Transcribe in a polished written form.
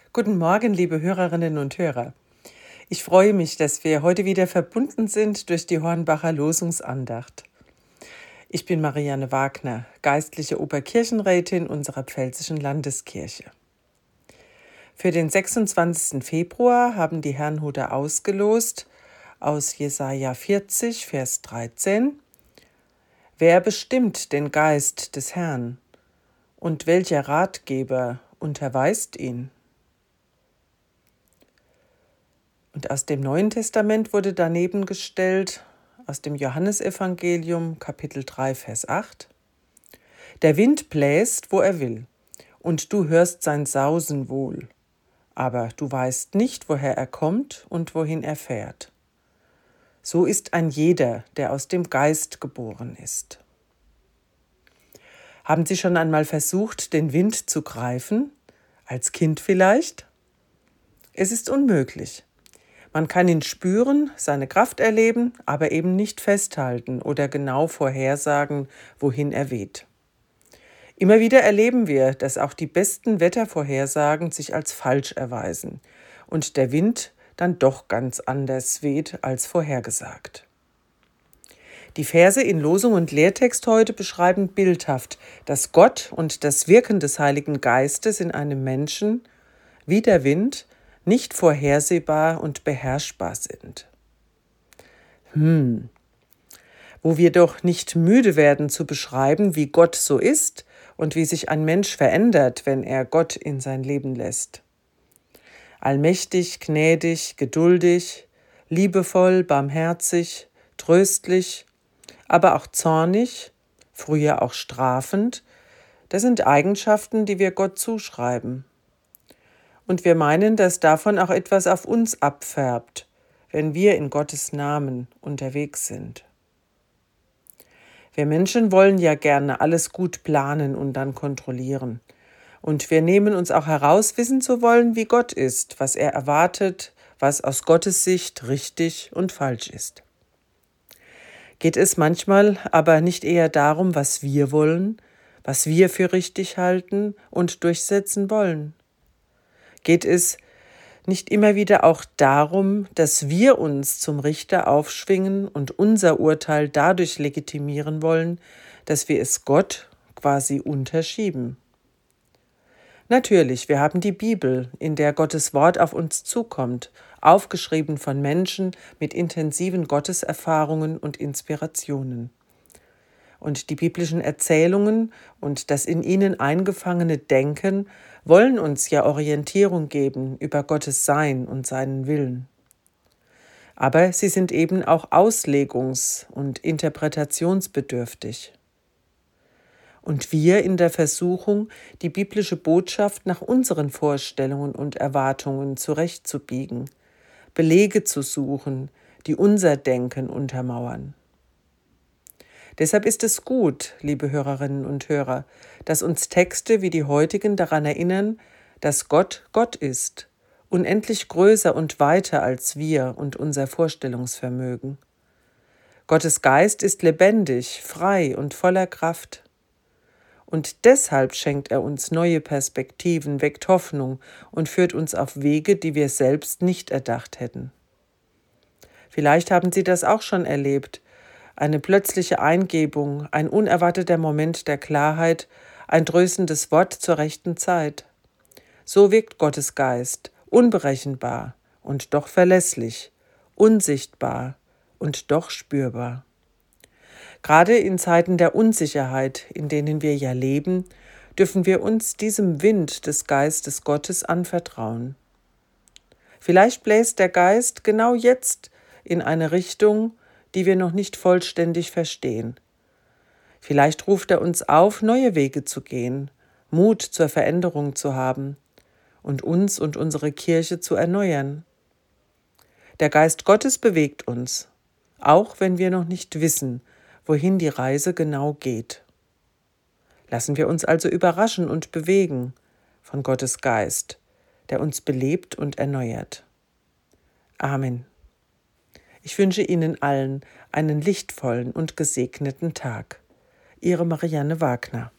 Guten Morgen, liebe Hörerinnen und Hörer. Ich freue mich, dass wir heute wieder verbunden sind durch die Hornbacher Losungsandacht. Ich bin Marianne Wagner, geistliche Oberkirchenrätin unserer Pfälzischen Landeskirche. Für den 26. Februar haben die Herrnhuter ausgelost aus Jesaja 40, Vers 13: Wer bestimmt den Geist des Herrn und welcher Ratgeber unterweist ihn? Und aus dem Neuen Testament wurde daneben gestellt, aus dem Johannesevangelium, Kapitel 3, Vers 8: Der Wind bläst, wo er will, und du hörst sein Sausen wohl, aber du weißt nicht, woher er kommt und wohin er fährt. So ist ein jeder, der aus dem Geist geboren ist. Haben Sie schon einmal versucht, den Wind zu greifen? Als Kind vielleicht? Es ist unmöglich. Man kann ihn spüren, seine Kraft erleben, aber eben nicht festhalten oder genau vorhersagen, wohin er weht. Immer wieder erleben wir, dass auch die besten Wettervorhersagen sich als falsch erweisen und der Wind dann doch ganz anders weht als vorhergesagt. Die Verse in Losung und Lehrtext heute beschreiben bildhaft, dass Gott und das Wirken des Heiligen Geistes in einem Menschen, wie der Wind, nicht vorhersehbar und beherrschbar sind. Wo wir doch nicht müde werden zu beschreiben, wie Gott so ist und wie sich ein Mensch verändert, wenn er Gott in sein Leben lässt. Allmächtig, gnädig, geduldig, liebevoll, barmherzig, tröstlich, aber auch zornig, früher auch strafend, das sind Eigenschaften, die wir Gott zuschreiben. Und wir meinen, dass davon auch etwas auf uns abfärbt, wenn wir in Gottes Namen unterwegs sind. Wir Menschen wollen ja gerne alles gut planen und dann kontrollieren. Und wir nehmen uns auch heraus, wissen zu wollen, wie Gott ist, was er erwartet, was aus Gottes Sicht richtig und falsch ist. Geht es manchmal aber nicht eher darum, was wir wollen, was wir für richtig halten und durchsetzen wollen? Geht es nicht immer wieder auch darum, dass wir uns zum Richter aufschwingen und unser Urteil dadurch legitimieren wollen, dass wir es Gott quasi unterschieben? Natürlich, wir haben die Bibel, in der Gottes Wort auf uns zukommt, aufgeschrieben von Menschen mit intensiven Gotteserfahrungen und Inspirationen. Und die biblischen Erzählungen und das in ihnen eingefangene Denken wollen uns ja Orientierung geben über Gottes Sein und seinen Willen. Aber sie sind eben auch auslegungs- und interpretationsbedürftig. Und wir in der Versuchung, die biblische Botschaft nach unseren Vorstellungen und Erwartungen zurechtzubiegen, Belege zu suchen, die unser Denken untermauern. Deshalb ist es gut, liebe Hörerinnen und Hörer, dass uns Texte wie die heutigen daran erinnern, dass Gott Gott ist, unendlich größer und weiter als wir und unser Vorstellungsvermögen. Gottes Geist ist lebendig, frei und voller Kraft. Und deshalb schenkt er uns neue Perspektiven, weckt Hoffnung und führt uns auf Wege, die wir selbst nicht erdacht hätten. Vielleicht haben Sie das auch schon erlebt, eine plötzliche Eingebung, ein unerwarteter Moment der Klarheit, ein tröstendes Wort zur rechten Zeit. So wirkt Gottes Geist, unberechenbar und doch verlässlich, unsichtbar und doch spürbar. Gerade in Zeiten der Unsicherheit, in denen wir ja leben, dürfen wir uns diesem Wind des Geistes Gottes anvertrauen. Vielleicht bläst der Geist genau jetzt in eine Richtung, die wir noch nicht vollständig verstehen. Vielleicht ruft er uns auf, neue Wege zu gehen, Mut zur Veränderung zu haben und uns und unsere Kirche zu erneuern. Der Geist Gottes bewegt uns, auch wenn wir noch nicht wissen, wohin die Reise genau geht. Lassen wir uns also überraschen und bewegen von Gottes Geist, der uns belebt und erneuert. Amen. Ich wünsche Ihnen allen einen lichtvollen und gesegneten Tag. Ihre Marianne Wagner.